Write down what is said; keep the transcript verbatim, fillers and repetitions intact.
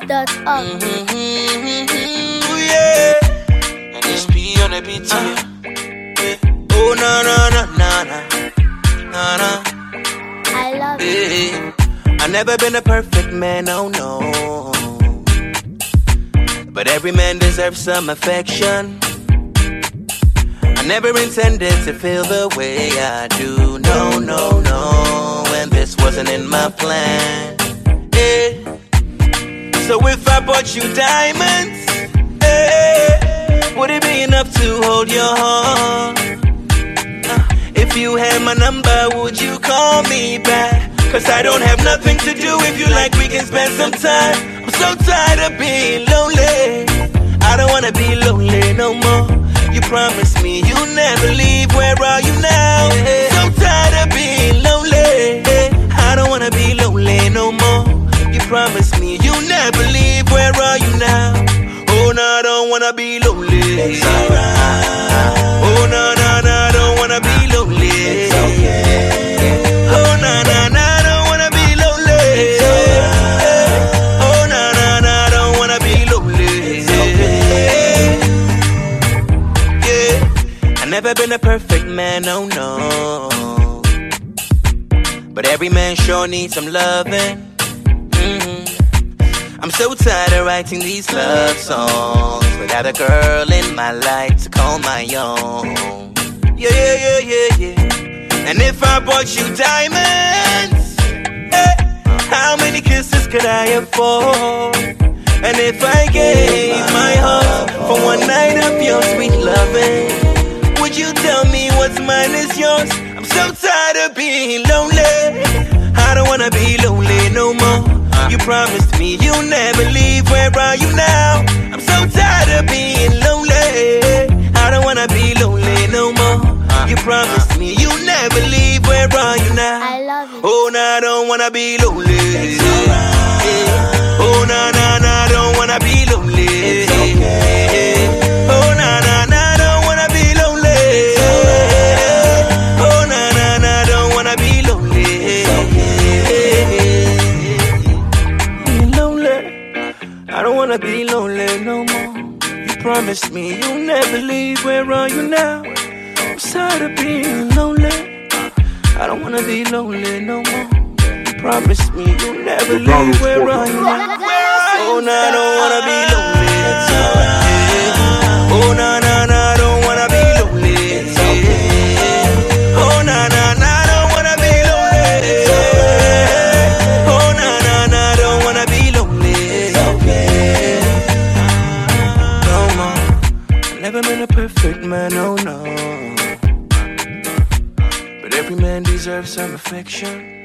dot org. Mm-hmm, yeah. And it's P on the beat, yeah. Oh, na na na na na na na. I love yeah. it. I've never been a perfect man, oh no. But every man deserves some affection. I never intended to feel the way I do. No, no, no. And this wasn't in my plan. Yeah. So if I bought you diamonds, yeah, would it be enough to hold your heart? Uh, if you had my number, would you call me back? Cause I don't have nothing to do. If you like, we can spend some time. I'm so tired of being lonely. I don't wanna be lonely no more. You promised me you'll never leave. Where are you now? So tired of being lonely. I don't wanna be lonely no more. You promised me you'll never leave. Where are you now? Oh no, I don't wanna be lonely. It's alright. Oh no, no, no, I don't wanna be lonely. It's okay. Oh no, no, no, I don't wanna be lonely. It's alright. Oh no, no, no, I don't wanna be lonely. It's okay. Yeah, I never been a perfect man, oh no. But every man sure needs some loving. I'm so tired of writing these love songs without a girl in my life to call my own. Yeah, yeah, yeah, yeah, yeah. And if I bought you diamonds, eh, how many kisses could I afford? And if I gave my heart for one night of your sweet loving, would you tell me what's mine is yours? I'm so tired of being lonely. I don't wanna be lonely no more. You promised me you'll never leave. Where are you now? I'm so tired of being lonely. I don't wanna be lonely no more. You promised me you'll never leave. Where are you now? I love you. Oh, no, I don't wanna be lonely. It's alright. Yeah. Oh, no, no, no, I don't wanna be lonely. It's okay. Oh, no, no, no, I don't wanna be lonely. It's alright. Oh, no, no, no, I don't wanna be lonely. It's okay. I don't wanna be lonely no more. You promised me you'll never leave. Where are you now? I'm tired of being lonely. I don't wanna be lonely no more. You promised me you'll never leave. Where are you now? Oh no, I don't wanna be lonely. It's alright. Oh no, no, no, I don't wanna be lonely. It's okay. Oh no, no, no, I don't wanna be lonely. It's alright. Oh no, no, no, I don't wanna be lonely. It's okay. No more. Never been a perfect man, oh no. But every man deserves some affection.